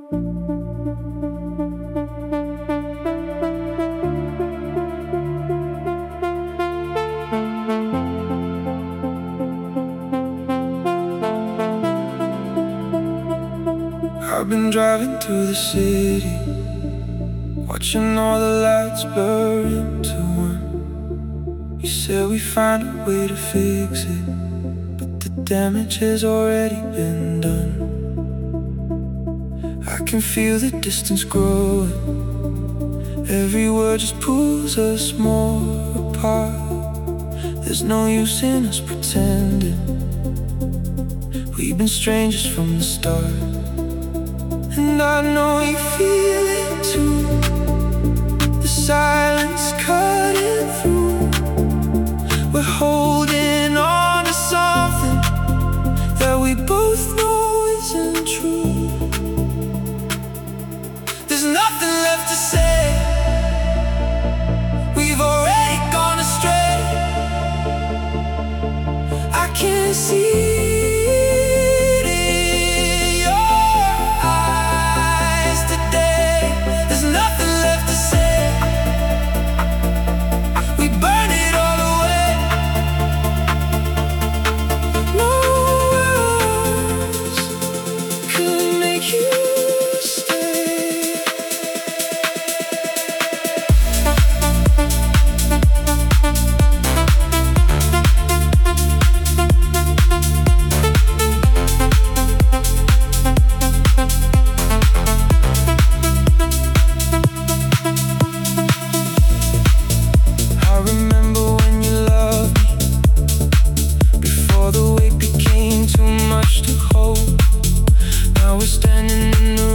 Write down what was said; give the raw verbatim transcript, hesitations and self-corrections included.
I've been driving through the city, watching all the lights blur into one. You said we find a way to fix it, but the damage has already been done. I can feel the distance growing, every word just pulls us more apart. There's no use in us pretending, we've been strangers from the start. And I know you feel it too, the silence cutting through. We're holding on to something that we both know isn't true. There's nothing left to say, we've already gone astray. I can't see standing in the